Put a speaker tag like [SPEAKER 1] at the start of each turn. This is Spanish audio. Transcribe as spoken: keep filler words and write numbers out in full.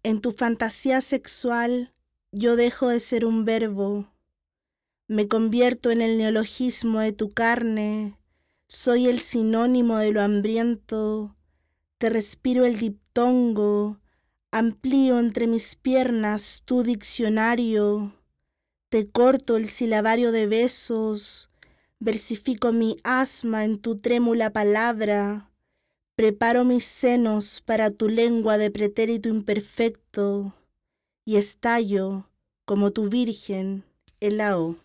[SPEAKER 1] En tu fantasía sexual yo dejo de ser un verbo, me convierto en el neologismo de tu carne, soy el sinónimo de lo hambriento, te respiro el diptongo, amplío entre mis piernas tu diccionario, te corto el silabario de besos, versifico mi asma en tu trémula palabra, preparo mis senos para tu lengua de pretérito imperfecto y estallo, como tu virgen, en la O.